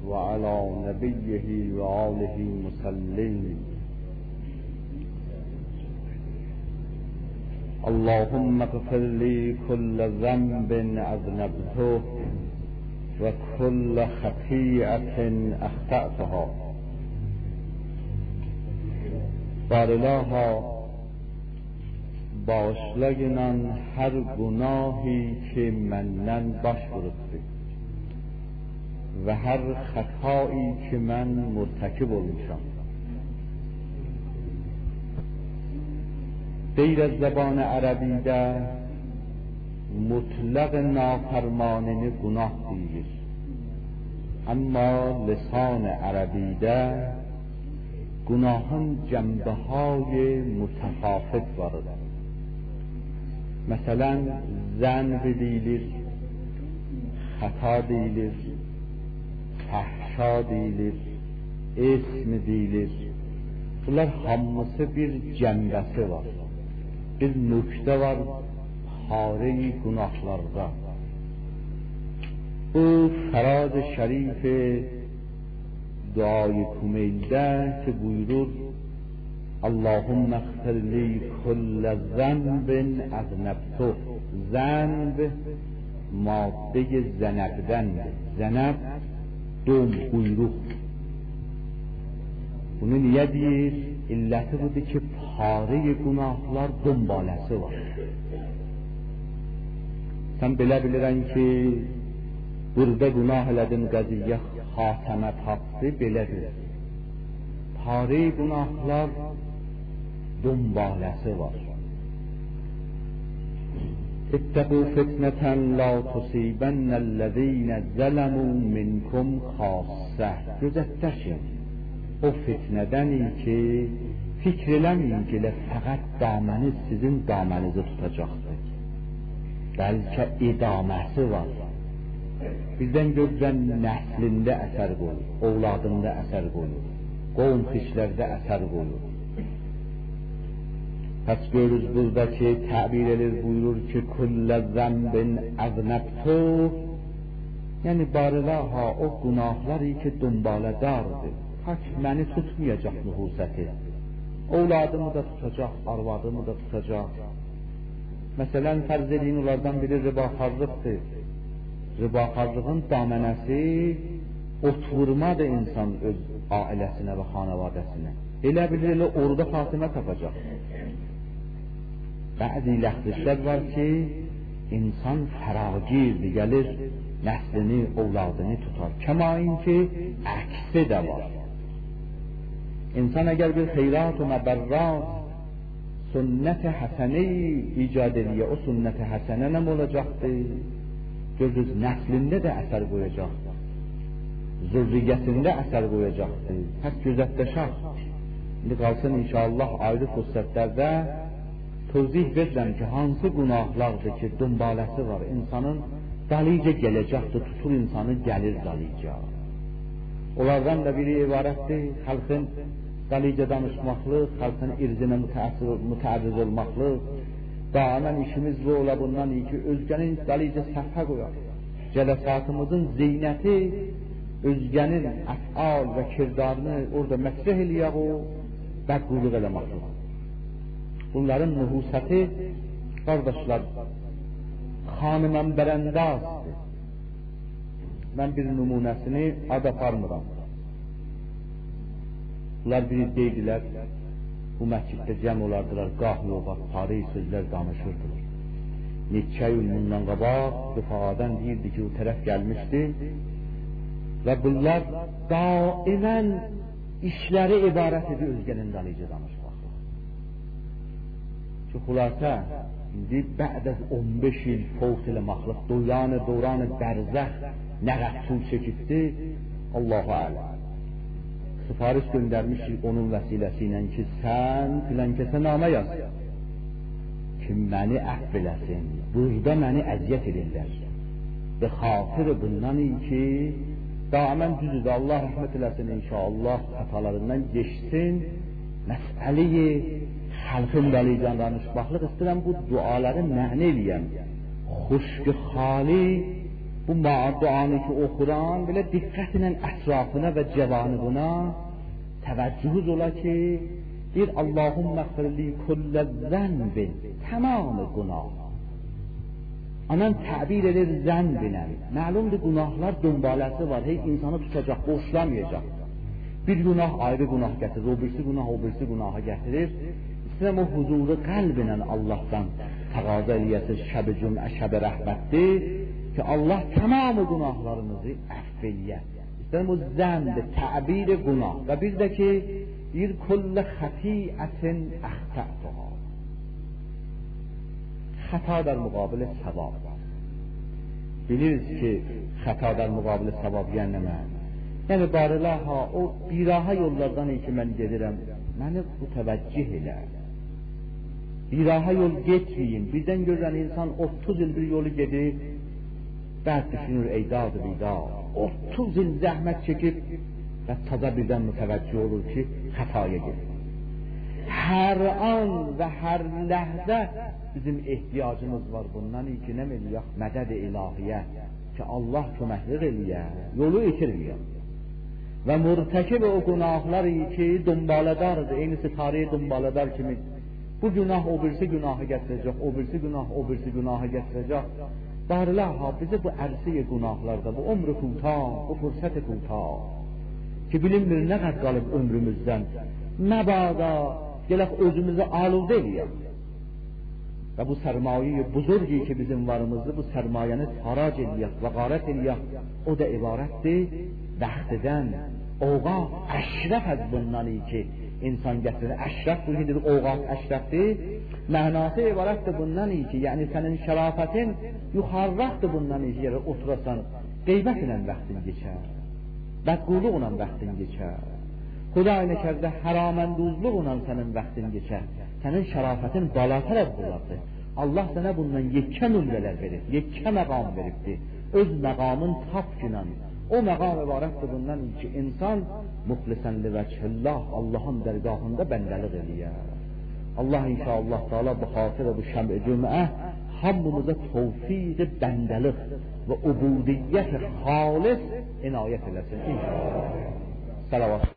وعلى نبيه وآله وسلم. اللهم اغفر لي كل ذنب أذنبته وكل خطيئة أخطأتها. Barılaha bağışlayınan her günahı ki məndən baş vurubdur və hər xətai ki mən mürtəkib olmuşam. Deyir az zəban ərəbidə mutlaq nafərmanini günah deyir. Amma lisan ərəbidə günahın cəmbəhay mütəfafit vardır. Məsələn, zənb deyilir, xəta deyilir, fəhşa deyilir, ism deyilir. Bunlar hamısı bir cəmbəsi var. Bir nöqtə var xarici günahlarda. Bu Fərad Şərif duayı Kumeyldə ki buyurur: Allahümme eğfirli kulle zenbin aznebtuh. Zenb madde zenebdendir. Zeneb dom, quyruq. Bunu niye deyir? İlleti budur ki pare günahlar dombaləsi var. Sen belə bilirən ki burada günah elədin qəziyyə xatəmə tapdı, belədir. Pare günahlar dombaləsi var. İttəqu fitnətən la tusibennəl-ləzīnə zələmû minkum xassə. Gözətləşin o fitnədəni ki fikr eləməyin ki fəqət daməniz sizin damənizi tutacaqdır. Bəlkə idaməsi var. Bizdən görürən nəslində əsər qoyur, ovladında əsər qoyur, qovm xişlərdə əsər qoyur. Pəs görürüz burada ki təbir edir, buyurur ki kullə zəmbin əznəbtuh. Yəni barılaha o günahları ki dumbalədardır. Haç məni tutmayacaq nühusəti. Ovladımı da tutacaq, arvadımı da tutacaq. Məsələn, fərz edin onlardan biri ribaxarlıqdır. Ribaxarlığın damanəsi ot vurmadır insan öz ailəsinə və xanavadəsinə. Elə bilir, elə orada xatimə tapacaq. Bəzi ləxtişlər var ki insan fəragirdir, gəlir nəslini, ovladını tutar. Kəmain ki əksi də var. İnsan əgər bir xeyrat və məbərrat sünnət-i həsəni icad ediyə, o sünnət-i həsənə nəm olacaqdır? Gözünüz nəslində də əsər qoyacaqdır, zürriyyətində əsər qoyacaqdır. Pəs gözətləşək. İndi qalsın inşallah ayrı fürsətlərdə tövzih verirəm ki hansı günahlardır ki dumbaləsi var, insanın dalicə gələcəkdir, tutur insanı gəlir dalicə. Onlardan da biri ibarətdir xalqın dalicə danışmaqlıq, xalqın irzinə mütəərriz olmaqlıq. Daimən işimiz bu ola bundan iyi ki özgənin dalicə səhvə qoyaq. Cələsatımızın zeynəti özgənin əfal və kirdarını orada mətrəh eləyək o bədqulluq eləməkdir. Bunların nühusəti qardaşlar xanımən bərəndazdır. Mən bir nümunəsini ad aparmıram. Bunlar biri deydilər, bu məsciddə cəm olardılar, qah yoxat, tarih sözlər danışırdılar. Neçə yıl bundan qabaq Rıfaqadan deyirdi ki o tərəf gəlmişdi və bunlar daimən işləri ibarət edir özgənin dalicə danışmaqla. Ki xülasə indi bə'd az 15 il fəvt eləmaqlıq dövranı bərzəx nə qətul çəkibdi, Allahu aləm. Sifariş göndərmişik onun vəsiləsi ilə ki sən filan kəsə namə yaz ki məni əfv eləsin, burada məni əziyyət edirlər. Və xatır bundan iyi ki daimən düzdür, Allah rəhmət eləsin inşallah, xətalarından geçsin. Məsələyi xalqın dalicə danışmaqlıq istəyirəm, bu duaları mə'ni eləyəm. Xuşqi xali bu duanı ki oxuran belə diqqətlə ətrafına və cəvanibuna təvəccühüz ola ki, deyir Allahümme xfirli kullə zənbin, tamamı günah. Anan təbir edir zənbinə. Məlumdur günahlar dönbaləsi var, heç insanı tutacaq, boşlamayacaq. Bir günah ayrı günah gətirir, o birisi günaha gətirir. İstəyirəm o huzuru qəlbinə Allahdan təqaza eləyəsiz, şəb-i cümə, şəb-i rəhmətdir ki Allah tamamı günahlarımızı əff eləyər. İstəyirəm o zənd, təbir günah və bir də ki bir kullə xətiətin əxtətuha. Xəta در مقابل ثواب. Biliriz ki xəta در مقابل ثواب yəni nə? Yəni barəlaha o biraha yollardan ki mən gedirəm, məni bu təvəccüh elə. Biraha yol getməyin. Birdən görən insan 30 il bir yolu gedir, bəd düşünür eydadı bidad. 30 il zəhmət çəkib və taza birdən mütəvəccüh olur ki xətaya gedir. Hər an və hər ləhzə bizim ehtiyacımız var bundan ki nə eləyək? Mədəd-i ilahiyyə ki Allah köməklik eləyər, yolu itirməyək. Və mürtəkib o günahları ki dönbalədardır, eyni sitarəyə dönbaladar kimi bu günah o birisi günahı gətirəcək, o birisi günahı gətirəcək. Barlaha bizi bu ərsiyə günahlarda, bu ömrü kuta, bu fürsət-i kuta ki bilinmir nə qədər qalıb ömrümüzdən, məbada gələk özümüzü aludə eləyək və bu sərmayə-i buzurgi ki bizim varımızdır, bu sərmayəni harac eləyək və qarət eləyək. O da ibarətdir vaxtdən, oğaq əşrəf az bundan ki insan gətirir. Əşrəf bu nedir? Oğaq əşrəfdir. Mənası ibarətdir bundan ki, yəni sənin şərafətin yuxarıqdır bundan ki, yerə oturasan, qeybət ilə vaxtın geçər, bədquluqla vaxtın geçər, Xuday nəkərdə həramənduzluqla sənin vaxtın geçər, sənin şərafətin balatər əzbuladır. Allah sənə bundan yekkə nümrələr verir, yekkə məqam veribdir, öz məqamın tapkınən. O məqam ibarətdir bundan ki, insan muxlisən livəcillah, Allahın dərgahında bəndəlik eləyər. Allah inşallah Teala bu xatirə bu şəb-i cümə hamımıza tevfiq bəndəlik və ubudiyyət xalis inayət eləsin inşallah. Salavat.